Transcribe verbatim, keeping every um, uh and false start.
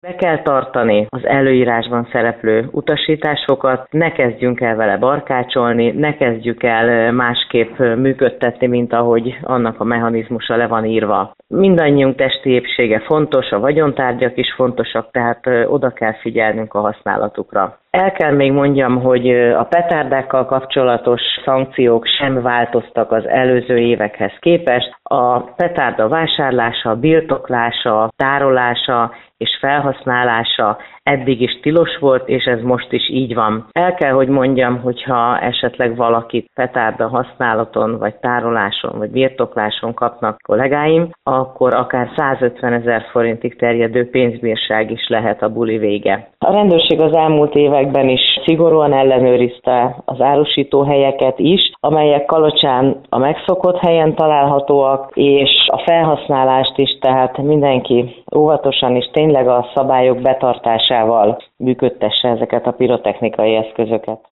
Be kell tartani az előírásban szereplő utasításokat, ne kezdjünk el vele barkácsolni, ne kezdjük el másképp működtetni, mint ahogy annak a mechanizmusa le van írva. Mindannyiunk testi épsége fontos, a vagyontárgyak is fontosak, tehát oda kell figyelnünk a használatukra. El kell még mondjam, hogy a petárdákkal kapcsolatos szankciók sem változtak az előző évekhez képest. A petárda vásárlása, birtoklása, tárolása és felhasználása eddig is tilos volt, és ez most is így van. El kell, hogy mondjam, hogyha esetleg valakit petárda használaton, vagy tároláson, vagy birtokláson kapnak kollégáim, akkor akár százötvenezer forintig terjedő pénzbírság is lehet a buli vége. A rendőrség az elmúlt években is szigorúan ellenőrizte az árusítóhelyeket is, amelyek Kalocsán a megszokott helyen találhatóak, és a felhasználást is, tehát mindenki óvatosan és tényleg a szabályok betartásával működtesse ezeket a pirotechnikai eszközöket.